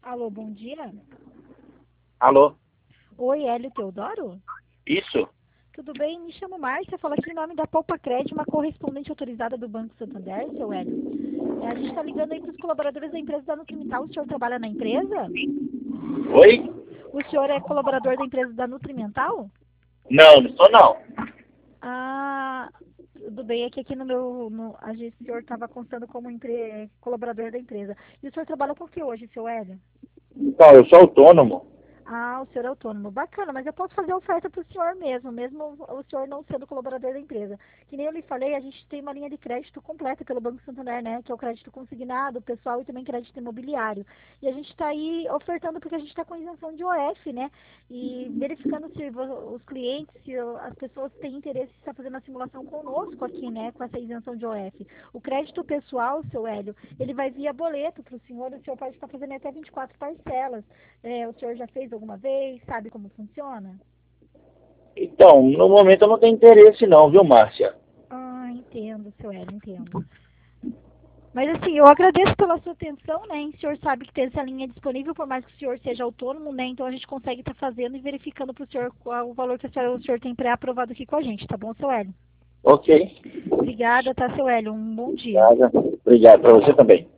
Alô, bom dia. Alô? Oi, Hélio Teodoro? Isso? Tudo bem? Me chamo Márcia, falo aqui em nome da Poupa Crédito, uma correspondente autorizada do Banco Santander, seu Hélio. A gente está ligando aí para os colaboradores da empresa da Nutrimental. O senhor trabalha na empresa? Oi? O senhor é colaborador da empresa da Nutrimental? Não, não sou não. Ah, tudo bem, é que aqui no meu, o senhor estava constando como colaborador da empresa. E o senhor trabalha com o que hoje, seu Hélio? Então, eu sou autônomo. Ah, o senhor é autônomo. Bacana, mas eu posso fazer oferta para o senhor mesmo o senhor não sendo colaborador da empresa. Que nem eu lhe falei, a gente tem uma linha de crédito completa pelo Banco Santander, né? Que é o crédito consignado, pessoal e também crédito imobiliário. E a gente está aí ofertando porque a gente está com isenção de OF, né? E verificando se os clientes, se as pessoas têm interesse em estar fazendo a simulação conosco aqui, né? Com essa isenção de OF. O crédito pessoal, seu Hélio, ele vai via boleto para o senhor pode estar fazendo até 24 parcelas. O senhor já fez alguma vez? Sabe como funciona? Então, no momento eu não tenho interesse não, viu, Márcia? Ah, entendo, seu Hélio, entendo. Mas assim, eu agradeço pela sua atenção, né? E o senhor sabe que tem essa linha disponível, por mais que o senhor seja autônomo, né? Então a gente consegue estar fazendo e verificando para o senhor qual o valor que o senhor tem pré-aprovado aqui com a gente, tá bom, seu Hélio? Ok. Obrigada, tá, seu Hélio? Um bom dia. Obrigado. Obrigado para você também.